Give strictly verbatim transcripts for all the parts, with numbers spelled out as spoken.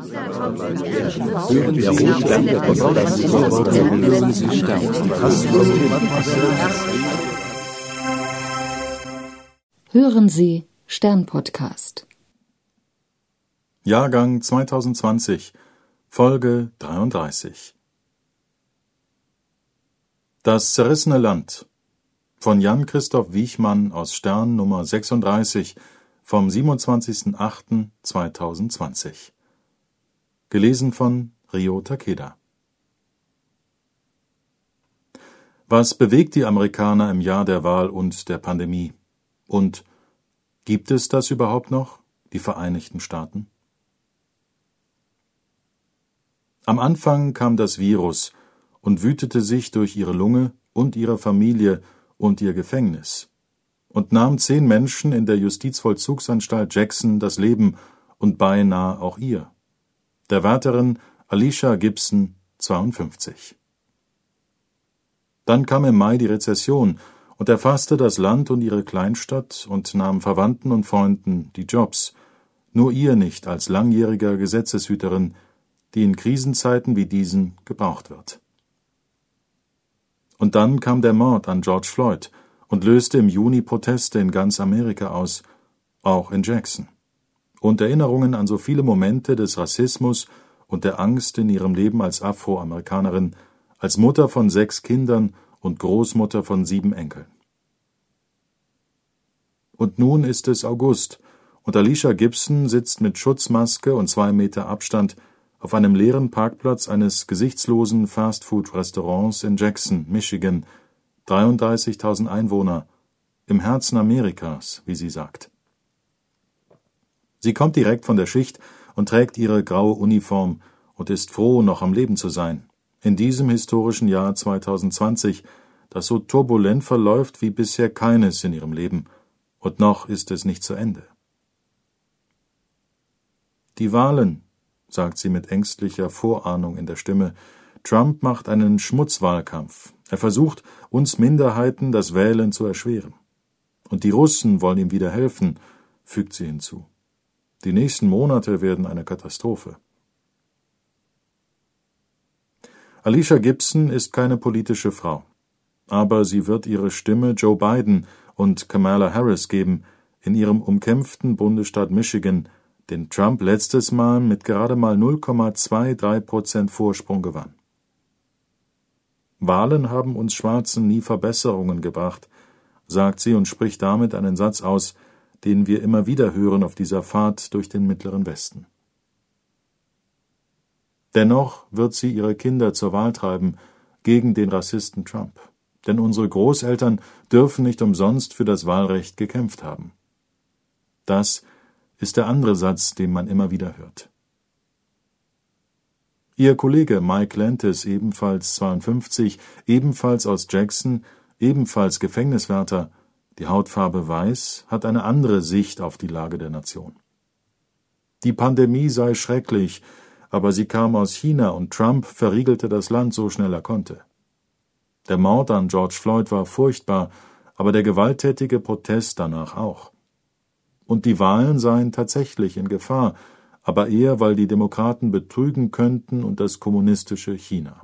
Hören Sie Stern-Podcast. Jahrgang zwanzig zwanzig, Folge dreiunddreißig. Das zerrissene Land von Jan-Christoph Wiechmann aus Stern Nummer sechsunddreißig vom siebenundzwanzigsten achten zweitausendzwanzig. Gelesen von Rio Takeda. Was bewegt die Amerikaner im Jahr der Wahl und der Pandemie? Und gibt es das überhaupt noch, die Vereinigten Staaten? Am Anfang kam das Virus und wütete sich durch ihre Lunge und ihre Familie und ihr Gefängnis und nahm zehn Menschen in der Justizvollzugsanstalt Jackson das Leben und beinahe auch ihr. Der Wärterin Alicia Gibson, zweiundfünfzig. Dann kam im Mai die Rezession und erfasste das Land und ihre Kleinstadt und nahm Verwandten und Freunden die Jobs, nur ihr nicht als langjähriger Gesetzeshüterin, die in Krisenzeiten wie diesen gebraucht wird. Und dann kam der Mord an George Floyd und löste im Juni Proteste in ganz Amerika aus, auch in Jackson. Und Erinnerungen an so viele Momente des Rassismus und der Angst in ihrem Leben als Afroamerikanerin, als Mutter von sechs Kindern und Großmutter von sieben Enkeln. Und nun ist es August, und Alicia Gibson sitzt mit Schutzmaske und zwei Meter Abstand auf einem leeren Parkplatz eines gesichtslosen Fastfood-Restaurants in Jackson, Michigan, dreiunddreißigtausend Einwohner, im Herzen Amerikas, wie sie sagt. Sie kommt direkt von der Schicht und trägt ihre graue Uniform und ist froh, noch am Leben zu sein, in diesem historischen Jahr zweitausendzwanzig, das so turbulent verläuft wie bisher keines in ihrem Leben, und noch ist es nicht zu Ende. Die Wahlen, sagt sie mit ängstlicher Vorahnung in der Stimme. Trump macht einen Schmutzwahlkampf. Er versucht, uns Minderheiten das Wählen zu erschweren. Und die Russen wollen ihm wieder helfen, fügt sie hinzu. Die nächsten Monate werden eine Katastrophe. Alicia Gibson ist keine politische Frau. Aber sie wird ihre Stimme Joe Biden und Kamala Harris geben, in ihrem umkämpften Bundesstaat Michigan, den Trump letztes Mal mit gerade mal null Komma dreiundzwanzig Prozent Vorsprung gewann. Wahlen haben uns Schwarzen nie Verbesserungen gebracht, sagt sie und spricht damit einen Satz aus, den wir immer wieder hören auf dieser Fahrt durch den Mittleren Westen. Dennoch wird sie ihre Kinder zur Wahl treiben gegen den Rassisten Trump. Denn unsere Großeltern dürfen nicht umsonst für das Wahlrecht gekämpft haben. Das ist der andere Satz, den man immer wieder hört. Ihr Kollege Mike Lantis, ebenfalls zweiundfünfzig, ebenfalls aus Jackson, ebenfalls Gefängniswärter, die Hautfarbe weiß, hat eine andere Sicht auf die Lage der Nation. Die Pandemie sei schrecklich, aber sie kam aus China und Trump verriegelte das Land so schnell er konnte. Der Mord an George Floyd war furchtbar, aber der gewalttätige Protest danach auch. Und die Wahlen seien tatsächlich in Gefahr, aber eher, weil die Demokraten betrügen könnten und das kommunistische China.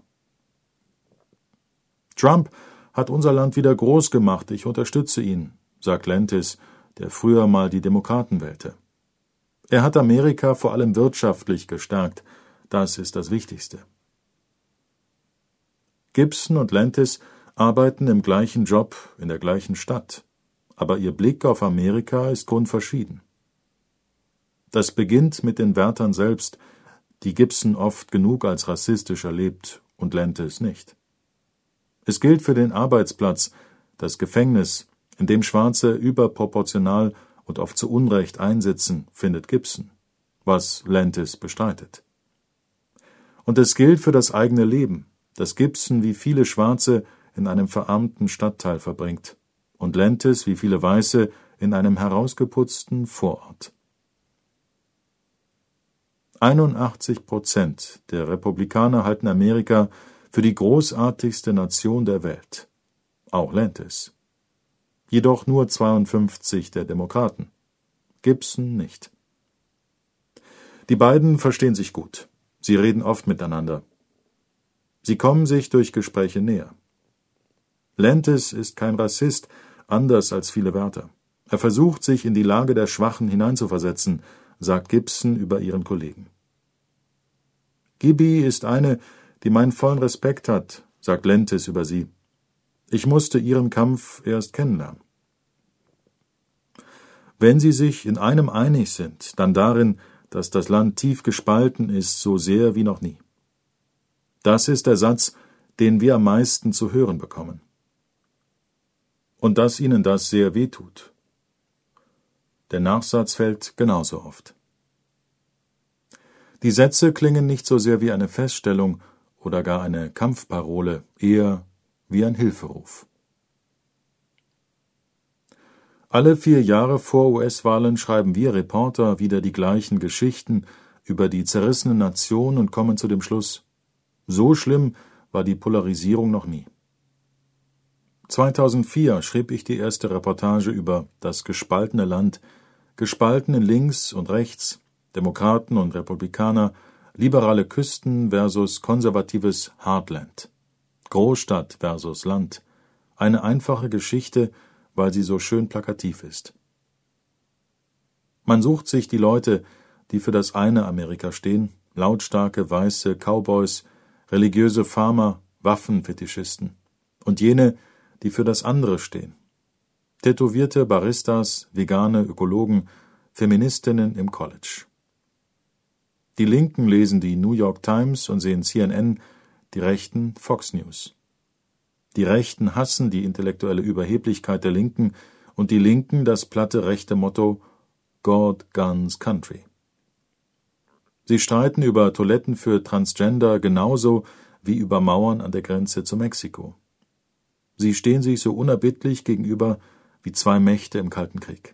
Trump hat unser Land wieder groß gemacht, ich unterstütze ihn, sagt Lantis, der früher mal die Demokraten wählte. Er hat Amerika vor allem wirtschaftlich gestärkt, das ist das Wichtigste. Gibson und Lantis arbeiten im gleichen Job in der gleichen Stadt, aber ihr Blick auf Amerika ist grundverschieden. Das beginnt mit den Wärtern selbst, die Gibson oft genug als rassistisch erlebt und Lantis nicht. Es gilt für den Arbeitsplatz, das Gefängnis, in dem Schwarze überproportional und oft zu Unrecht einsitzen, findet Gibson, was Lantis bestreitet. Und es gilt für das eigene Leben, das Gibson wie viele Schwarze in einem verarmten Stadtteil verbringt und Lantis wie viele Weiße in einem herausgeputzten Vorort. einundachtzig Prozent der Republikaner halten Amerika für die großartigste Nation der Welt, auch Lantis. Jedoch nur zweiundfünfzig der Demokraten, Gibson nicht. Die beiden verstehen sich gut. Sie reden oft miteinander. Sie kommen sich durch Gespräche näher. Lantis ist kein Rassist, anders als viele Wärter. Er versucht, sich in die Lage der Schwachen hineinzuversetzen, sagt Gibson über ihren Kollegen. Gibby ist eine, die meinen vollen Respekt hat, sagt Lantis über sie. Ich musste ihren Kampf erst kennenlernen. Wenn sie sich in einem einig sind, dann darin, dass das Land tief gespalten ist, so sehr wie noch nie. Das ist der Satz, den wir am meisten zu hören bekommen. Und dass ihnen das sehr wehtut. Der Nachsatz fällt genauso oft. Die Sätze klingen nicht so sehr wie eine Feststellung oder gar eine Kampfparole, eher wie ein Hilferuf. Alle vier Jahre vor U S-Wahlen schreiben wir Reporter wieder die gleichen Geschichten über die zerrissene Nation und kommen zu dem Schluss: So schlimm war die Polarisierung noch nie. zweitausendvier schrieb ich die erste Reportage über das gespaltene Land, gespalten in links und rechts, Demokraten und Republikaner, liberale Küsten versus konservatives Heartland, Großstadt versus Land, eine einfache Geschichte, weil sie so schön plakativ ist. Man sucht sich die Leute, die für das eine Amerika stehen, lautstarke weiße Cowboys, religiöse Farmer, Waffenfetischisten, und jene, die für das andere stehen, tätowierte Baristas, vegane Ökologen, Feministinnen im College. Die Linken lesen die New York Times und sehen C N N, die Rechten Fox News. Die Rechten hassen die intellektuelle Überheblichkeit der Linken und die Linken das platte rechte Motto God, Guns, Country. Sie streiten über Toiletten für Transgender genauso wie über Mauern an der Grenze zu Mexiko. Sie stehen sich so unerbittlich gegenüber wie zwei Mächte im Kalten Krieg.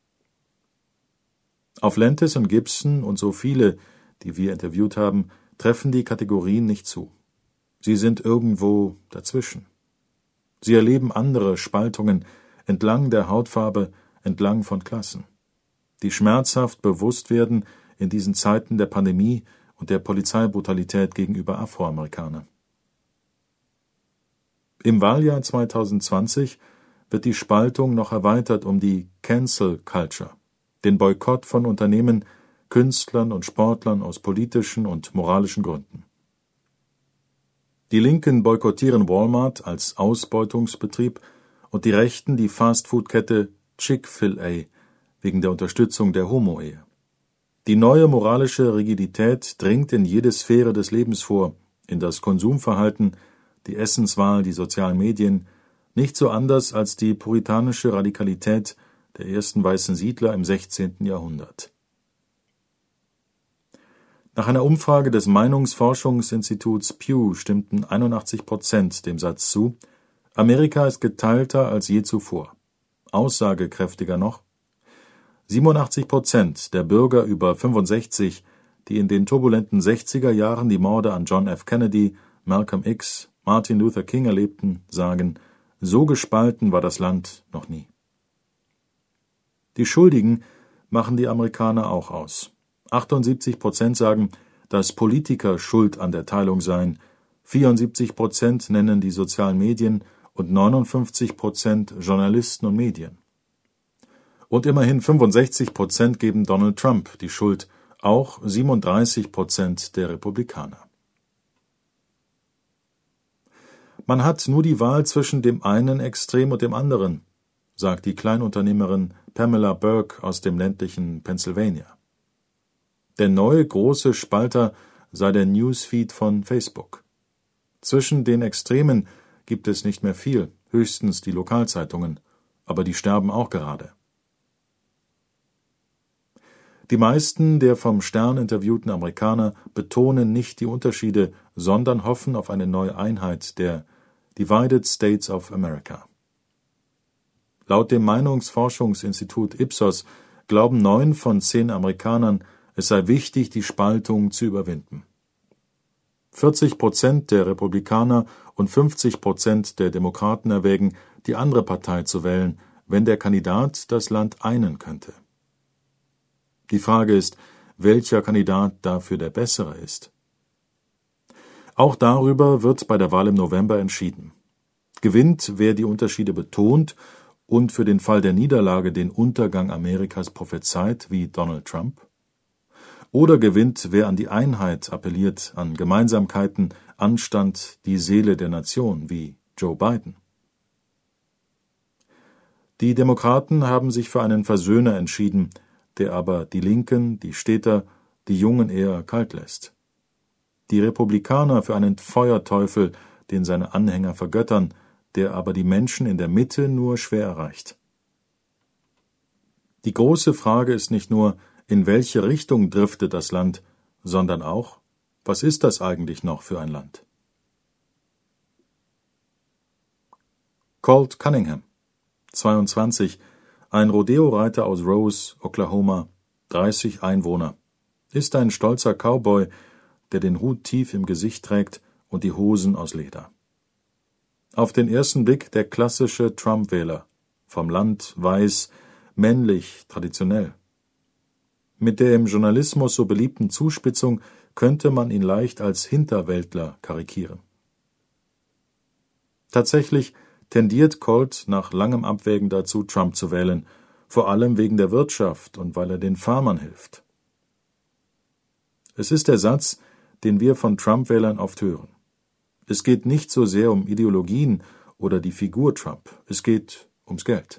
Auf Lantis und Gibson und so viele, die wir interviewt haben, treffen die Kategorien nicht zu. Sie sind irgendwo dazwischen. Sie erleben andere Spaltungen entlang der Hautfarbe, entlang von Klassen, die schmerzhaft bewusst werden in diesen Zeiten der Pandemie und der Polizeibrutalität gegenüber Afroamerikanern. Im Wahljahr zweitausendzwanzig wird die Spaltung noch erweitert um die Cancel Culture, den Boykott von Unternehmen, Künstlern und Sportlern aus politischen und moralischen Gründen. Die Linken boykottieren Walmart als Ausbeutungsbetrieb und die Rechten die Fastfood-Kette Chick-fil-A wegen der Unterstützung der Homo-Ehe. Die neue moralische Rigidität dringt in jede Sphäre des Lebens vor, in das Konsumverhalten, die Essenswahl, die sozialen Medien, nicht so anders als die puritanische Radikalität der ersten weißen Siedler im sechzehnten Jahrhundert. Nach einer Umfrage des Meinungsforschungsinstituts Pew stimmten einundachtzig Prozent dem Satz zu, Amerika ist geteilter als je zuvor. Aussagekräftiger noch: siebenundachtzig Prozent der Bürger über fünfundsechzig, die in den turbulenten sechziger Jahren die Morde an John F. Kennedy, Malcolm X, Martin Luther King erlebten, sagen, so gespalten war das Land noch nie. Die Schuldigen machen die Amerikaner auch aus. achtundsiebzig Prozent sagen, dass Politiker schuld an der Teilung seien, vierundsiebzig Prozent nennen die sozialen Medien und neunundfünfzig Prozent Journalisten und Medien. Und immerhin fünfundsechzig Prozent geben Donald Trump die Schuld, auch siebenunddreißig Prozent der Republikaner. Man hat nur die Wahl zwischen dem einen Extrem und dem anderen, sagt die Kleinunternehmerin Pamela Burke aus dem ländlichen Pennsylvania. Der neue große Spalter sei der Newsfeed von Facebook. Zwischen den Extremen gibt es nicht mehr viel, höchstens die Lokalzeitungen, aber die sterben auch gerade. Die meisten der vom Stern interviewten Amerikaner betonen nicht die Unterschiede, sondern hoffen auf eine neue Einheit der Divided States of America. Laut dem Meinungsforschungsinstitut Ipsos glauben neun von zehn Amerikanern, es sei wichtig, die Spaltung zu überwinden. vierzig Prozent der Republikaner und fünfzig Prozent der Demokraten erwägen, die andere Partei zu wählen, wenn der Kandidat das Land einen könnte. Die Frage ist, welcher Kandidat dafür der bessere ist. Auch darüber wird bei der Wahl im November entschieden. Gewinnt, wer die Unterschiede betont und für den Fall der Niederlage den Untergang Amerikas prophezeit, wie Donald Trump? Oder gewinnt, wer an die Einheit appelliert, an Gemeinsamkeiten, Anstand, die Seele der Nation, wie Joe Biden? Die Demokraten haben sich für einen Versöhner entschieden, der aber die Linken, die Städter, die Jungen eher kalt lässt. Die Republikaner für einen Feuerteufel, den seine Anhänger vergöttern, der aber die Menschen in der Mitte nur schwer erreicht. Die große Frage ist nicht nur, in welche Richtung driftet das Land, sondern auch, was ist das eigentlich noch für ein Land? Colt Cunningham, zweiundzwanzig, ein Rodeo-Reiter aus Rose, Oklahoma, dreißig Einwohner, ist ein stolzer Cowboy, der den Hut tief im Gesicht trägt und die Hosen aus Leder. Auf den ersten Blick der klassische Trump-Wähler, vom Land, weiß, männlich, traditionell. Mit der im Journalismus so beliebten Zuspitzung könnte man ihn leicht als Hinterwäldler karikieren. Tatsächlich tendiert Colt nach langem Abwägen dazu, Trump zu wählen, vor allem wegen der Wirtschaft und weil er den Farmern hilft. Es ist der Satz, den wir von Trump-Wählern oft hören. Es geht nicht so sehr um Ideologien oder die Figur Trump, es geht ums Geld.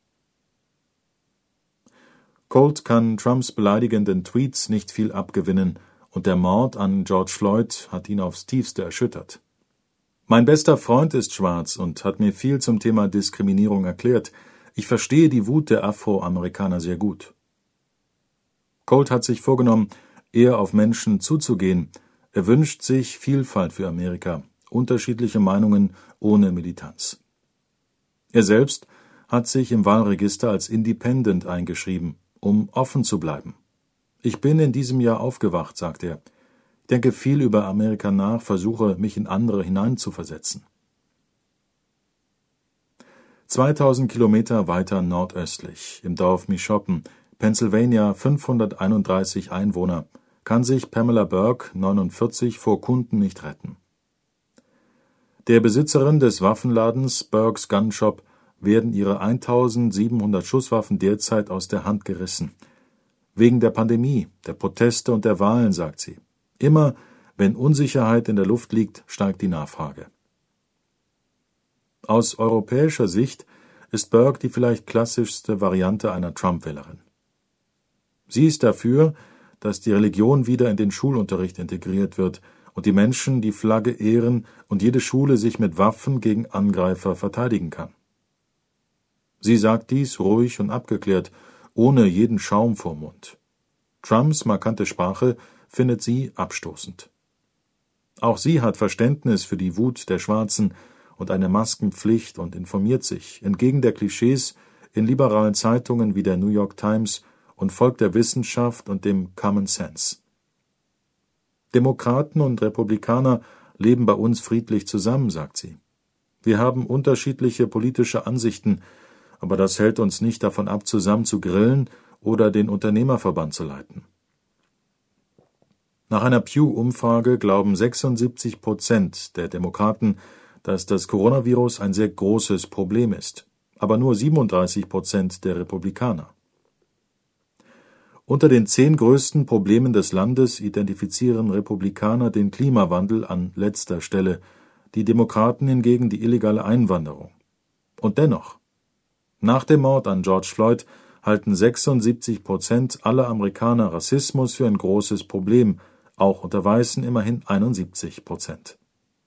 Colt kann Trumps beleidigenden Tweets nicht viel abgewinnen und der Mord an George Floyd hat ihn aufs Tiefste erschüttert. Mein bester Freund ist schwarz und hat mir viel zum Thema Diskriminierung erklärt. Ich verstehe die Wut der Afroamerikaner sehr gut. Colt hat sich vorgenommen, eher auf Menschen zuzugehen. Er wünscht sich Vielfalt für Amerika, unterschiedliche Meinungen ohne Militanz. Er selbst hat sich im Wahlregister als Independent eingeschrieben, um offen zu bleiben. Ich bin in diesem Jahr aufgewacht, sagt er. Ich denke viel über Amerika nach, versuche, mich in andere hineinzuversetzen. zweitausend Kilometer weiter nordöstlich, im Dorf Mishoppen, Pennsylvania, fünfhunderteinunddreißig Einwohner, kann sich Pamela Burke, neunundvierzig, vor Kunden nicht retten. Der Besitzerin des Waffenladens Burke's Gun Shop werden ihre eintausendsiebenhundert Schusswaffen derzeit aus der Hand gerissen. Wegen der Pandemie, der Proteste und der Wahlen, sagt sie. Immer, wenn Unsicherheit in der Luft liegt, steigt die Nachfrage. Aus europäischer Sicht ist Burke die vielleicht klassischste Variante einer Trump-Wählerin. Sie ist dafür, dass die Religion wieder in den Schulunterricht integriert wird und die Menschen die Flagge ehren und jede Schule sich mit Waffen gegen Angreifer verteidigen kann. Sie sagt dies ruhig und abgeklärt, ohne jeden Schaum vorm Mund. Trumps markante Sprache findet sie abstoßend. Auch sie hat Verständnis für die Wut der Schwarzen und eine Maskenpflicht und informiert sich, entgegen der Klischees, in liberalen Zeitungen wie der New York Times und folgt der Wissenschaft und dem Common Sense. Demokraten und Republikaner leben bei uns friedlich zusammen, sagt sie. Wir haben unterschiedliche politische Ansichten, aber das hält uns nicht davon ab, zusammen zu grillen oder den Unternehmerverband zu leiten. Nach einer Pew-Umfrage glauben sechsundsiebzig Prozent der Demokraten, dass das Coronavirus ein sehr großes Problem ist, aber nur siebenunddreißig Prozent der Republikaner. Unter den zehn größten Problemen des Landes identifizieren Republikaner den Klimawandel an letzter Stelle, die Demokraten hingegen die illegale Einwanderung. Und dennoch, nach dem Mord an George Floyd halten sechsundsiebzig Prozent aller Amerikaner Rassismus für ein großes Problem, auch unter Weißen immerhin einundsiebzig Prozent.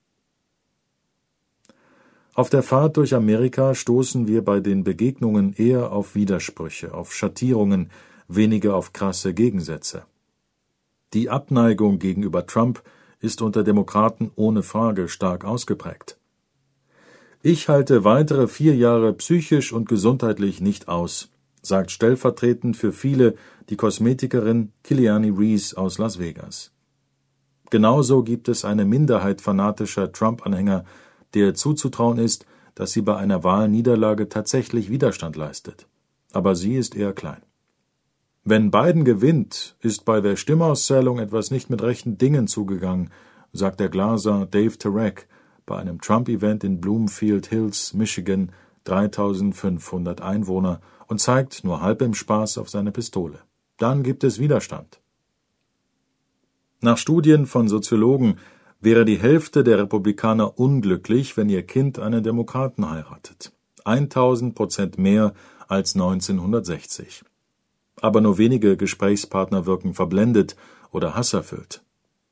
Auf der Fahrt durch Amerika stoßen wir bei den Begegnungen eher auf Widersprüche, auf Schattierungen, weniger auf krasse Gegensätze. Die Abneigung gegenüber Trump ist unter Demokraten ohne Frage stark ausgeprägt. Ich halte weitere vier Jahre psychisch und gesundheitlich nicht aus, sagt stellvertretend für viele die Kosmetikerin Kiliani Reese aus Las Vegas. Genauso gibt es eine Minderheit fanatischer Trump-Anhänger, der zuzutrauen ist, dass sie bei einer Wahlniederlage tatsächlich Widerstand leistet. Aber sie ist eher klein. Wenn Biden gewinnt, ist bei der Stimmauszählung etwas nicht mit rechten Dingen zugegangen, sagt der Glaser Dave Turek bei einem Trump-Event in Bloomfield Hills, Michigan, dreitausendfünfhundert Einwohner, und zeigt nur halb im Spaß auf seine Pistole. Dann gibt es Widerstand. Nach Studien von Soziologen wäre die Hälfte der Republikaner unglücklich, wenn ihr Kind einen Demokraten heiratet. tausend Prozent mehr als neunzehnhundertsechzig. Aber nur wenige Gesprächspartner wirken verblendet oder hasserfüllt.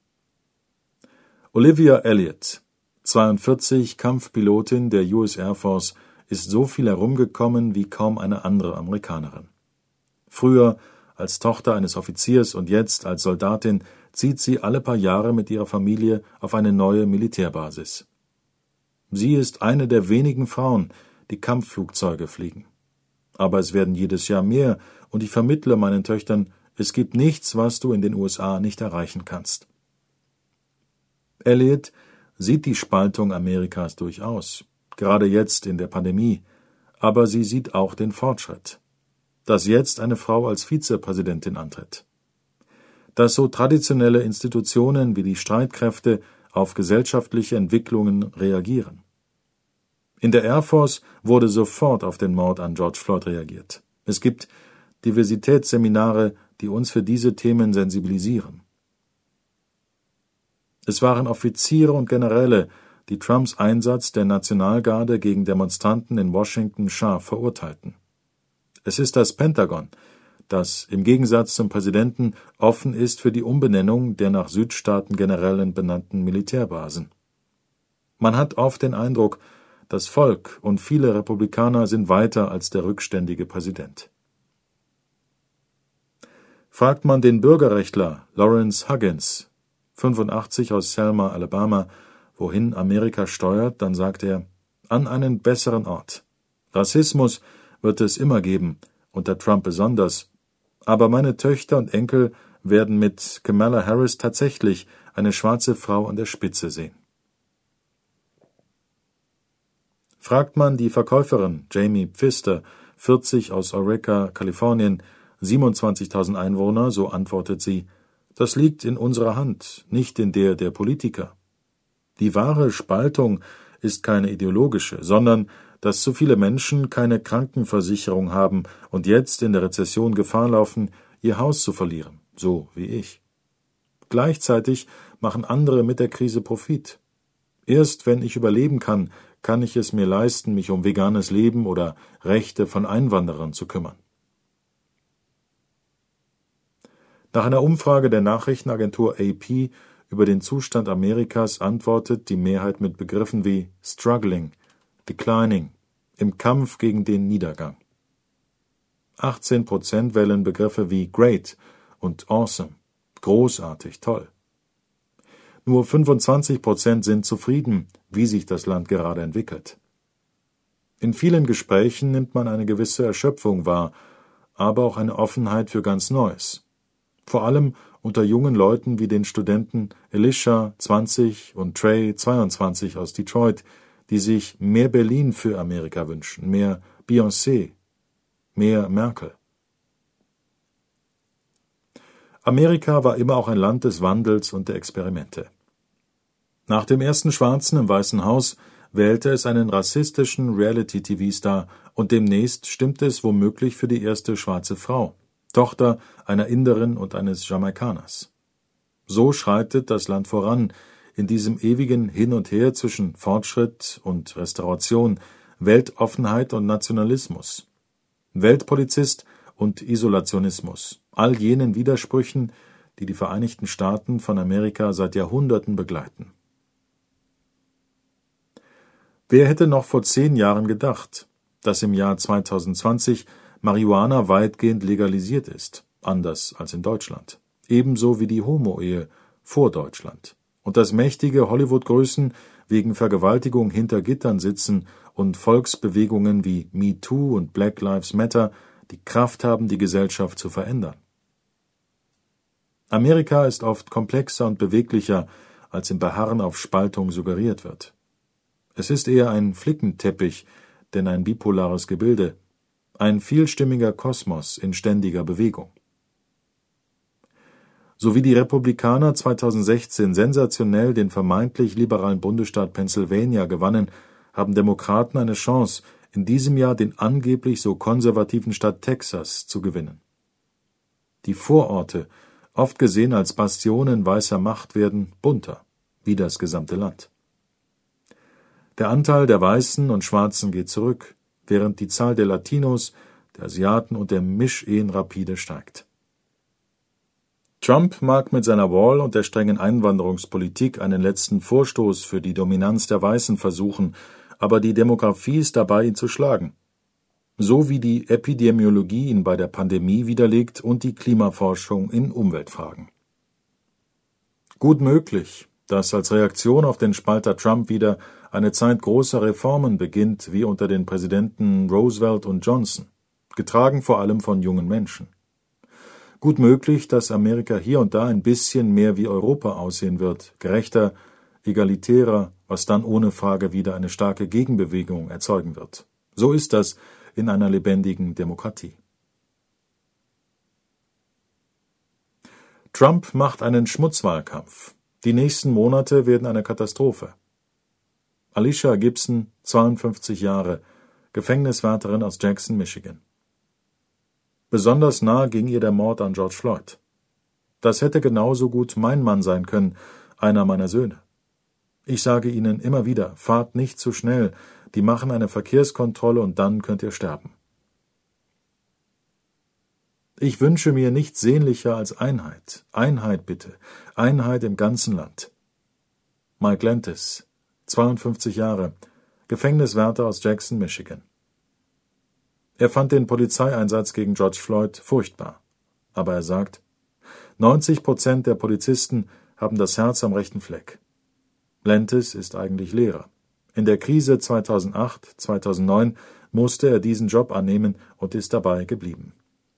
Olivia Elliott, zweiundvierzig, Kampfpilotin der U S Air Force, ist so viel herumgekommen wie kaum eine andere Amerikanerin. Früher als Tochter eines Offiziers und jetzt als Soldatin zieht sie alle paar Jahre mit ihrer Familie auf eine neue Militärbasis. Sie ist eine der wenigen Frauen, die Kampfflugzeuge fliegen. Aber es werden jedes Jahr mehr, und ich vermittle meinen Töchtern, es gibt nichts, was du in den U S A nicht erreichen kannst. Elliott sieht die Spaltung Amerikas durchaus, gerade jetzt in der Pandemie, aber sie sieht auch den Fortschritt, dass jetzt eine Frau als Vizepräsidentin antritt, dass so traditionelle Institutionen wie die Streitkräfte auf gesellschaftliche Entwicklungen reagieren. In der Air Force wurde sofort auf den Mord an George Floyd reagiert. Es gibt Diversitätsseminare, die uns für diese Themen sensibilisieren. Es waren Offiziere und Generäle, die Trumps Einsatz der Nationalgarde gegen Demonstranten in Washington scharf verurteilten. Es ist das Pentagon, das im Gegensatz zum Präsidenten offen ist für die Umbenennung der nach Südstaaten-Generälen benannten Militärbasen. Man hat oft den Eindruck, das Volk und viele Republikaner sind weiter als der rückständige Präsident. Fragt man den Bürgerrechtler Lawrence Huggins, fünfundachtzig, aus Selma, Alabama, wohin Amerika steuert, dann sagt er, an einen besseren Ort. Rassismus wird es immer geben, unter Trump besonders, aber meine Töchter und Enkel werden mit Kamala Harris tatsächlich eine schwarze Frau an der Spitze sehen. Fragt man die Verkäuferin Jamie Pfister, vierzig, aus Eureka, Kalifornien, siebenundzwanzigtausend Einwohner, so antwortet sie, das liegt in unserer Hand, nicht in der der Politiker. Die wahre Spaltung ist keine ideologische, sondern dass zu viele Menschen keine Krankenversicherung haben und jetzt in der Rezession Gefahr laufen, ihr Haus zu verlieren, so wie ich. Gleichzeitig machen andere mit der Krise Profit. Erst wenn ich überleben kann, kann ich es mir leisten, mich um veganes Leben oder Rechte von Einwanderern zu kümmern. Nach einer Umfrage der Nachrichtenagentur A P über den Zustand Amerikas antwortet die Mehrheit mit Begriffen wie struggling, declining, im Kampf gegen den Niedergang. achtzehn Prozent wählen Begriffe wie great und awesome, großartig, toll. Nur fünfundzwanzig Prozent sind zufrieden, wie sich das Land gerade entwickelt. In vielen Gesprächen nimmt man eine gewisse Erschöpfung wahr, aber auch eine Offenheit für ganz Neues. Vor allem unter jungen Leuten wie den Studenten Elisha, zwanzig, und Trey, zweiundzwanzig, aus Detroit, die sich mehr Berlin für Amerika wünschen, mehr Beyoncé, mehr Merkel. Amerika war immer auch ein Land des Wandels und der Experimente. Nach dem ersten Schwarzen im Weißen Haus wählte es einen rassistischen Reality-T V-Star und demnächst stimmt es womöglich für die erste schwarze Frau, Tochter einer Inderin und eines Jamaikaners. So schreitet das Land voran, in diesem ewigen Hin und Her zwischen Fortschritt und Restauration, Weltoffenheit und Nationalismus, Weltpolizist und Isolationismus, all jenen Widersprüchen, die die Vereinigten Staaten von Amerika seit Jahrhunderten begleiten. Wer hätte noch vor zehn Jahren gedacht, dass im Jahr zweitausendzwanzig Marihuana weitgehend legalisiert ist, anders als in Deutschland, ebenso wie die Homo-Ehe vor Deutschland, und dass mächtige Hollywood-Größen wegen Vergewaltigung hinter Gittern sitzen und Volksbewegungen wie MeToo und Black Lives Matter die Kraft haben, die Gesellschaft zu verändern. Amerika ist oft komplexer und beweglicher, als im Beharren auf Spaltung suggeriert wird. Es ist eher ein Flickenteppich, denn ein bipolares Gebilde, ein vielstimmiger Kosmos in ständiger Bewegung. So wie die Republikaner zweitausendsechzehn sensationell den vermeintlich liberalen Bundesstaat Pennsylvania gewannen, haben Demokraten eine Chance, in diesem Jahr den angeblich so konservativen Staat Texas zu gewinnen. Die Vororte, oft gesehen als Bastionen weißer Macht, werden bunter, wie das gesamte Land. Der Anteil der Weißen und Schwarzen geht zurück, während die Zahl der Latinos, der Asiaten und der Mischehen rapide steigt. Trump mag mit seiner Wall und der strengen Einwanderungspolitik einen letzten Vorstoß für die Dominanz der Weißen versuchen, aber die Demografie ist dabei, ihn zu schlagen. So wie die Epidemiologie ihn bei der Pandemie widerlegt und die Klimaforschung in Umweltfragen. Gut möglich, dass als Reaktion auf den Spalter Trump wieder eine Zeit großer Reformen beginnt, wie unter den Präsidenten Roosevelt und Johnson, getragen vor allem von jungen Menschen. Gut möglich, dass Amerika hier und da ein bisschen mehr wie Europa aussehen wird, gerechter, egalitärer, was dann ohne Frage wieder eine starke Gegenbewegung erzeugen wird. So ist das in einer lebendigen Demokratie. Trump macht einen Schmutzwahlkampf. Die nächsten Monate werden eine Katastrophe. Alicia Gibson, zweiundfünfzig Jahre, Gefängniswärterin aus Jackson, Michigan. Besonders nahe ging ihr der Mord an George Floyd. Das hätte genauso gut mein Mann sein können, einer meiner Söhne. Ich sage Ihnen immer wieder, fahrt nicht zu schnell, die machen eine Verkehrskontrolle und dann könnt ihr sterben. Ich wünsche mir nichts sehnlicher als Einheit. Einheit bitte. Einheit im ganzen Land. Mike Lentis, zweiundfünfzig Jahre, Gefängniswärter aus Jackson, Michigan. Er fand den Polizeieinsatz gegen George Floyd furchtbar. Aber er sagt, neunzig Prozent der Polizisten haben das Herz am rechten Fleck. Lentis ist eigentlich Lehrer. In der Krise zweitausendacht, zweitausendneun musste er diesen Job annehmen und ist dabei geblieben.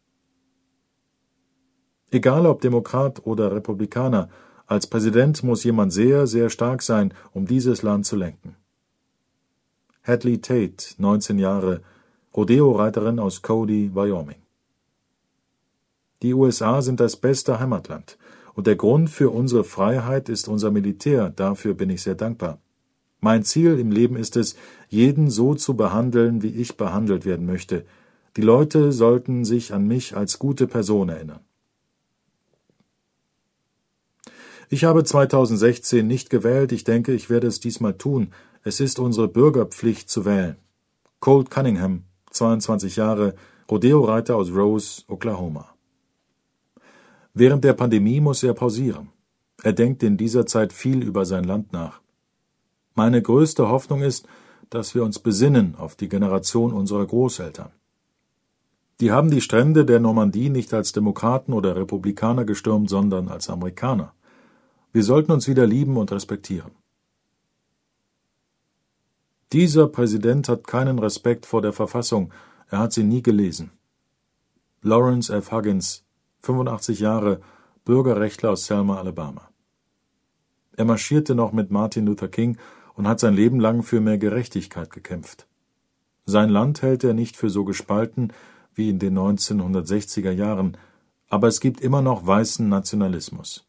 Egal ob Demokrat oder Republikaner, als Präsident muss jemand sehr, sehr stark sein, um dieses Land zu lenken. Hadley Tate, neunzehn Jahre, Rodeo-Reiterin aus Cody, Wyoming. Die U S A sind das beste Heimatland, und der Grund für unsere Freiheit ist unser Militär, dafür bin ich sehr dankbar. Mein Ziel im Leben ist es, jeden so zu behandeln, wie ich behandelt werden möchte. Die Leute sollten sich an mich als gute Person erinnern. Ich habe zweitausendsechzehn nicht gewählt, ich denke, ich werde es diesmal tun. Es ist unsere Bürgerpflicht zu wählen. Colt Cunningham, zweiundzwanzig Jahre, Rodeo-Reiter aus Rose, Oklahoma. Während der Pandemie muss er pausieren. Er denkt in dieser Zeit viel über sein Land nach. Meine größte Hoffnung ist, dass wir uns besinnen auf die Generation unserer Großeltern. Die haben die Strände der Normandie nicht als Demokraten oder Republikaner gestürmt, sondern als Amerikaner. Wir sollten uns wieder lieben und respektieren. Dieser Präsident hat keinen Respekt vor der Verfassung, er hat sie nie gelesen. Lawrence F. Huggins, fünfundachtzig Jahre, Bürgerrechtler aus Selma, Alabama. Er marschierte noch mit Martin Luther King und hat sein Leben lang für mehr Gerechtigkeit gekämpft. Sein Land hält er nicht für so gespalten wie in den neunzehnhundertsechziger Jahren, aber es gibt immer noch weißen Nationalismus.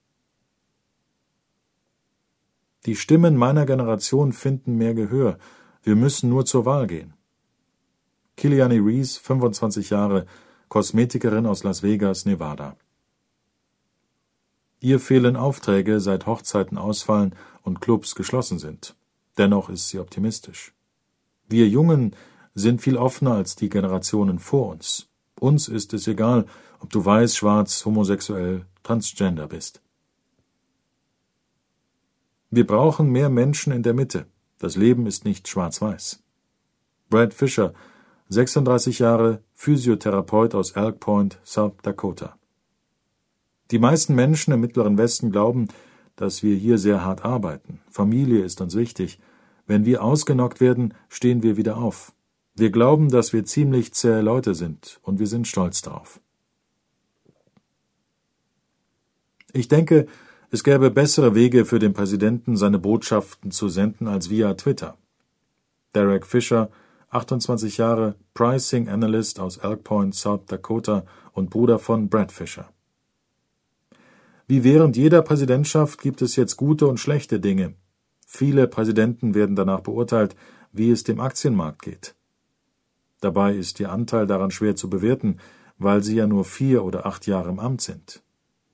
Die Stimmen meiner Generation finden mehr Gehör. Wir müssen nur zur Wahl gehen. Kiliani Reese, fünfundzwanzig Jahre, Kosmetikerin aus Las Vegas, Nevada. Ihr fehlen Aufträge, seit Hochzeiten ausfallen und Clubs geschlossen sind. Dennoch ist sie optimistisch. Wir Jungen sind viel offener als die Generationen vor uns. Uns ist es egal, ob du weiß, schwarz, homosexuell, transgender bist. Wir brauchen mehr Menschen in der Mitte. Das Leben ist nicht schwarz-weiß. Brad Fisher, sechsunddreißig Jahre, Physiotherapeut aus Elk Point, South Dakota. Die meisten Menschen im Mittleren Westen glauben, dass wir hier sehr hart arbeiten. Familie ist uns wichtig. Wenn wir ausgenockt werden, stehen wir wieder auf. Wir glauben, dass wir ziemlich zähe Leute sind, und wir sind stolz darauf. Ich denke, es gäbe bessere Wege für den Präsidenten, seine Botschaften zu senden, als via Twitter. Derek Fisher, achtundzwanzig Jahre, Pricing Analyst aus Elk Point, South Dakota und Bruder von Brad Fisher. Wie während jeder Präsidentschaft gibt es jetzt gute und schlechte Dinge. Viele Präsidenten werden danach beurteilt, wie es dem Aktienmarkt geht. Dabei ist ihr Anteil daran schwer zu bewerten, weil sie ja nur vier oder acht Jahre im Amt sind.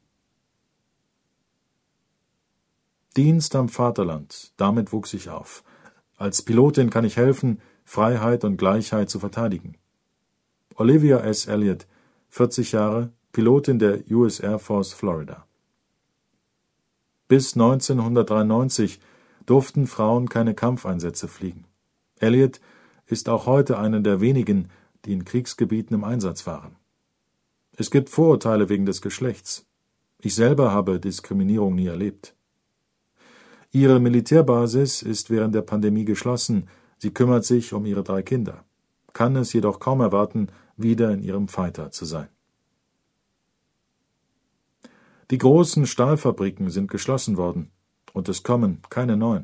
Dienst am Vaterland, damit wuchs ich auf. Als Pilotin kann ich helfen, Freiheit und Gleichheit zu verteidigen. Olivia S. Elliott, vierzig Jahre, Pilotin der U S Air Force Florida. Bis neunzehnhundertdreiundneunzig durften Frauen keine Kampfeinsätze fliegen. Elliott ist auch heute eine der wenigen, die in Kriegsgebieten im Einsatz waren. Es gibt Vorurteile wegen des Geschlechts. Ich selber habe Diskriminierung nie erlebt. Ihre Militärbasis ist während der Pandemie geschlossen. Sie kümmert sich um ihre drei Kinder, kann es jedoch kaum erwarten, wieder in ihrem Fighter zu sein. Die großen Stahlfabriken sind geschlossen worden und es kommen keine neuen.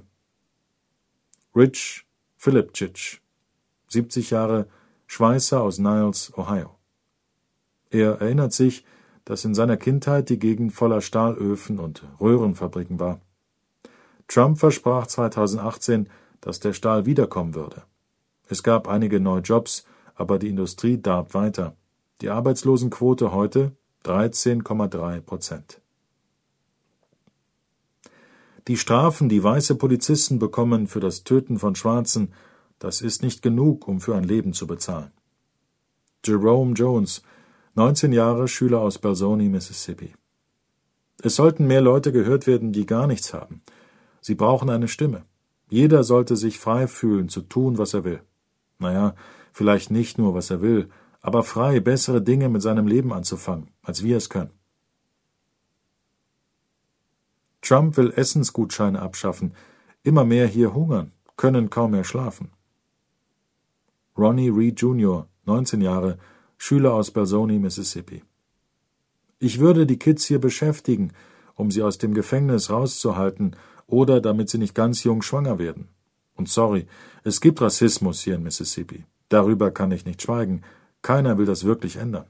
Rich Filipčič, siebzig Jahre, Schweißer aus Niles, Ohio. Er erinnert sich, dass in seiner Kindheit die Gegend voller Stahlöfen und Röhrenfabriken war. Trump versprach zweitausendachtzehn, dass der Stahl wiederkommen würde. Es gab einige neue Jobs, aber die Industrie darbt weiter. Die Arbeitslosenquote heute dreizehn Komma drei Prozent. Die Strafen, die weiße Polizisten bekommen für das Töten von Schwarzen, das ist nicht genug, um für ein Leben zu bezahlen. Jerome Jones, neunzehn Jahre, Schüler aus Belzoni, Mississippi. Es sollten mehr Leute gehört werden, die gar nichts haben. Sie brauchen eine Stimme. Jeder sollte sich frei fühlen, zu tun, was er will. Naja, vielleicht nicht nur, was er will, aber frei, bessere Dinge mit seinem Leben anzufangen, als wir es können. Trump will Essensgutscheine abschaffen. Immer mehr hier hungern, können kaum mehr schlafen. Ronnie Reed Junior, neunzehn Jahre, Schüler aus Belzoni, Mississippi. Ich würde die Kids hier beschäftigen, um sie aus dem Gefängnis rauszuhalten oder damit sie nicht ganz jung schwanger werden. Und sorry, es gibt Rassismus hier in Mississippi. Darüber kann ich nicht schweigen. Keiner will das wirklich ändern.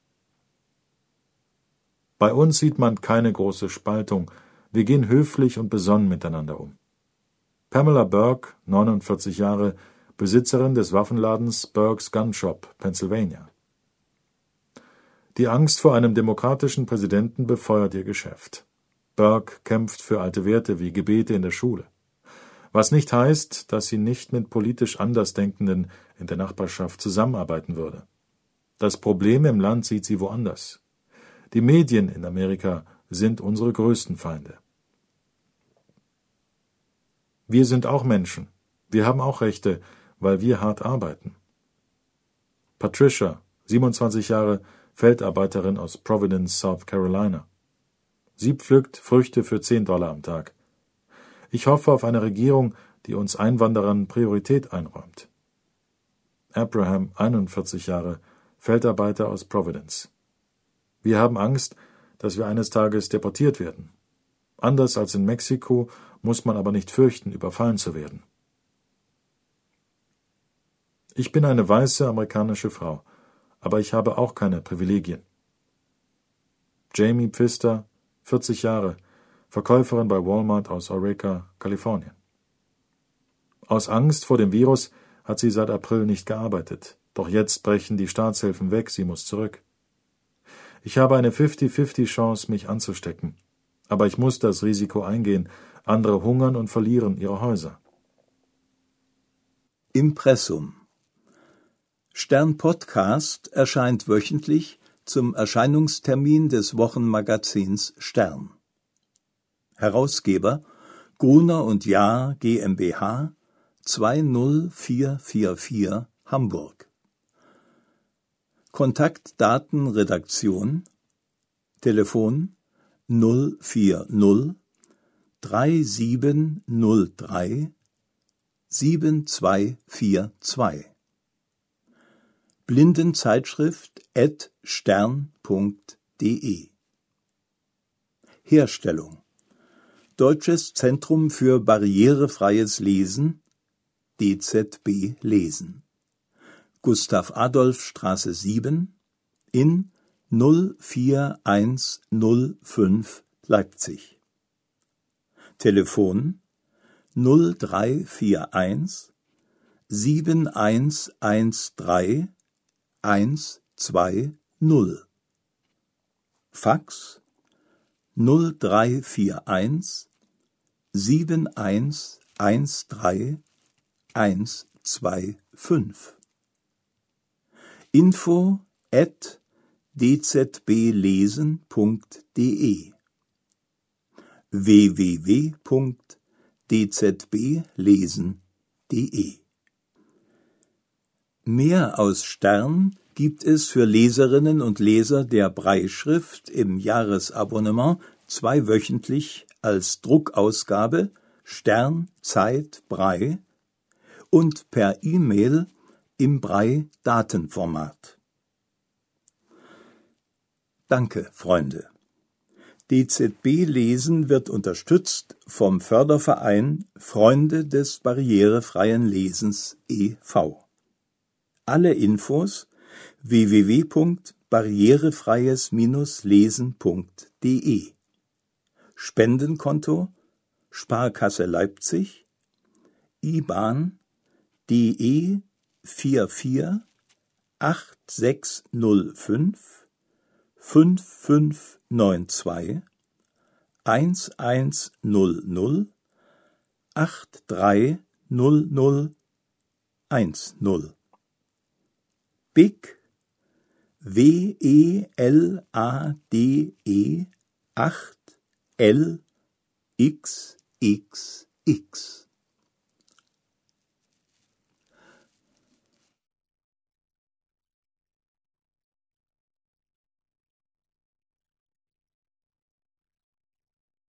Bei uns sieht man keine große Spaltung. Wir gehen höflich und besonnen miteinander um. Pamela Burke, neunundvierzig Jahre, Besitzerin des Waffenladens Burke's Gun Shop, Pennsylvania. Die Angst vor einem demokratischen Präsidenten befeuert ihr Geschäft. Burke kämpft für alte Werte wie Gebete in der Schule. Was nicht heißt, dass sie nicht mit politisch Andersdenkenden in der Nachbarschaft zusammenarbeiten würde. Das Problem im Land sieht sie woanders. Die Medien in Amerika sind unsere größten Feinde. Wir sind auch Menschen. Wir haben auch Rechte, weil wir hart arbeiten. Patricia, siebenundzwanzig Jahre, Feldarbeiterin aus Providence, South Carolina. Sie pflückt Früchte für zehn Dollar am Tag. Ich hoffe auf eine Regierung, die uns Einwanderern Priorität einräumt. Abraham, einundvierzig Jahre, Feldarbeiter aus Providence. Wir haben Angst, dass wir eines Tages deportiert werden. Anders als in Mexiko muss man aber nicht fürchten, überfallen zu werden. Ich bin eine weiße amerikanische Frau, aber ich habe auch keine Privilegien. Jamie Pfister, vierzig Jahre, Verkäuferin bei Walmart aus Eureka, Kalifornien. Aus Angst vor dem Virus hat sie seit April nicht gearbeitet, doch jetzt brechen die Staatshilfen weg, sie muss zurück. Ich habe eine fünfzig fünfzig Chance, mich anzustecken, aber ich muss das Risiko eingehen, andere hungern und verlieren ihre Häuser. Impressum. Stern Podcast erscheint wöchentlich zum Erscheinungstermin des Wochenmagazins Stern. Herausgeber Gruner und Jahr GmbH zwei null vier vier vier Hamburg. Kontaktdaten Redaktion Telefon null vier null drei sieben null drei sieben zwei vier zwei. Blindenzeitschrift at stern punkt de. Herstellung Deutsches Zentrum für barrierefreies Lesen D Z B Lesen Gustav-Adolf-Straße sieben in null vier eins null fünf Leipzig. Telefon null drei vier eins sieben eins eins drei eins zwei null. Fax null drei vier eins sieben eins eins drei eins zwei fünf. Info at d z b lesen punkt de w w w punkt d z b lesen punkt de. Mehr aus Stern gibt es für Leserinnen und Leser der Brailleschrift im Jahresabonnement zweiwöchentlich als Druckausgabe Stern Zeit Braille und per E-Mail im Braille-Datenformat. Danke, Freunde. D Z B Lesen wird unterstützt vom Förderverein Freunde des barrierefreien Lesens e V Alle Infos w w w punkt barrierefreies lesen punkt de. Spendenkonto Sparkasse Leipzig, I B A N D E vier vier acht sechs null fünf fünf fünf neun zwei eins eins null null acht drei null null eins null. B I C W E L A D E acht L X X X